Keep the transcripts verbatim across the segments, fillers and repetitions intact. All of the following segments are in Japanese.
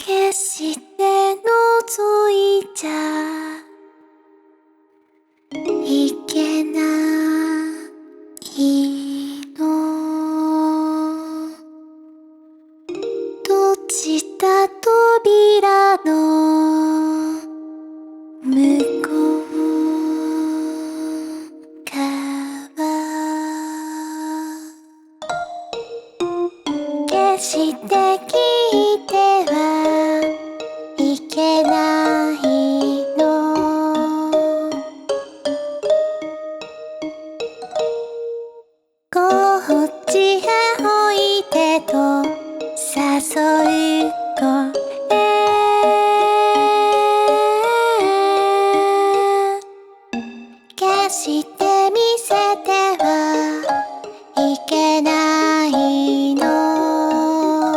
決して覗いちゃいけないの。閉じた扉の向こう側、決して聞いてはいけないの。こっちへおいでと誘う声、決して見せてはいけないの。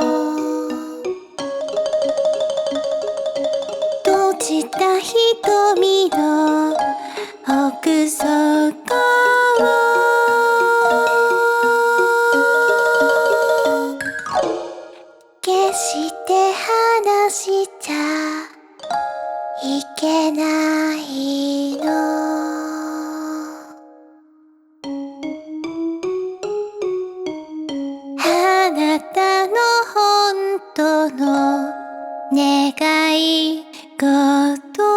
閉じた瞳の奥底を決して離しちゃいけないの。あなたの本当の願い事、